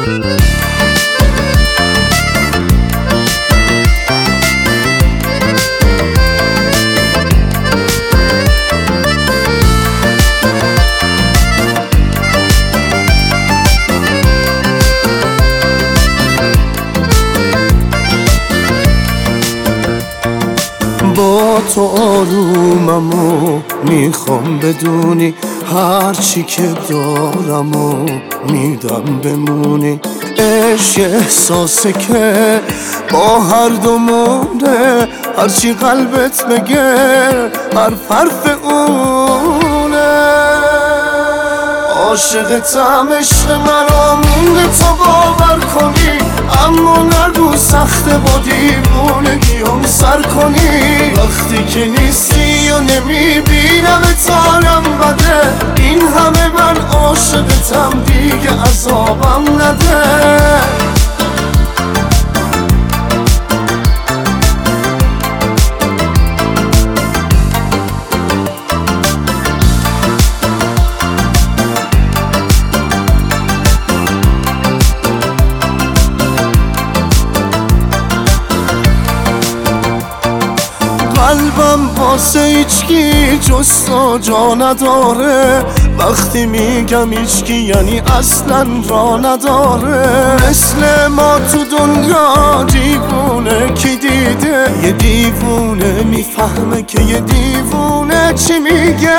با تو آرومم و میخوام بدونی هرچی که دارم و میدم بمونی. عشق احساسه که با هر دومونه، هرچی قلبت بگه حرف اونه. عاشقتم، عشق منو مونده تا باور کنی، اما نگو سخته با دیوونگیام سر کنی. وقتی که نیستی و نمیبینمت حالم بده، این همه من عاشقتم دیگه عذابم نده. قلبم واسه هیچکی جز تو جا نداره، وقتی میگم هیچکی یعنی اصلا را نداره. مثل ما تو دنیا دیوونه کی دیده؟ یه دیوونه میفهمه که یه دیوونه چی میگه.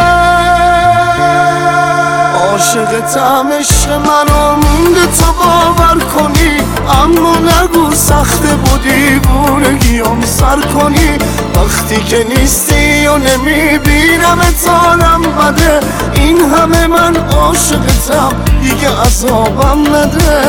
عاشقتم، عشق منو مونده تا باور کنی، اما نگو سخته با دیوونگیام سر کنی. وقتی که نیستی و نمیبینمت حالم بده، این همه من عاشقتم دیگه عذابم نده.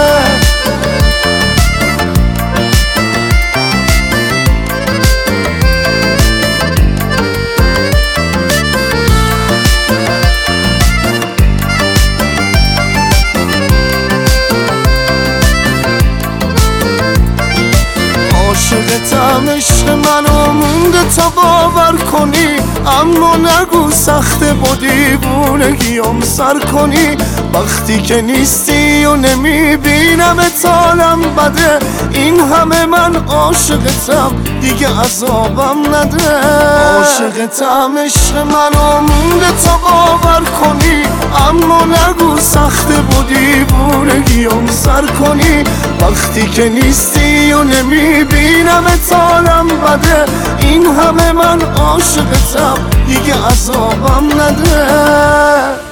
عاشقتم، عشق منو مونده تا باور کنی، اما نگو سخته با دیوونگیام سر کنی. وقتی که نیستی و نمیبینمت حالم بده، این همه من عاشقتم دیگه عذابم نده. عاشقتم، عشق منو مونده تا باور کنی، اما نگو سخته با دیوونگیام سر کنی. وقتی که نیستی و نمیبینمت حالم بده، این همه من عاشقتم دیگه عذابم نده.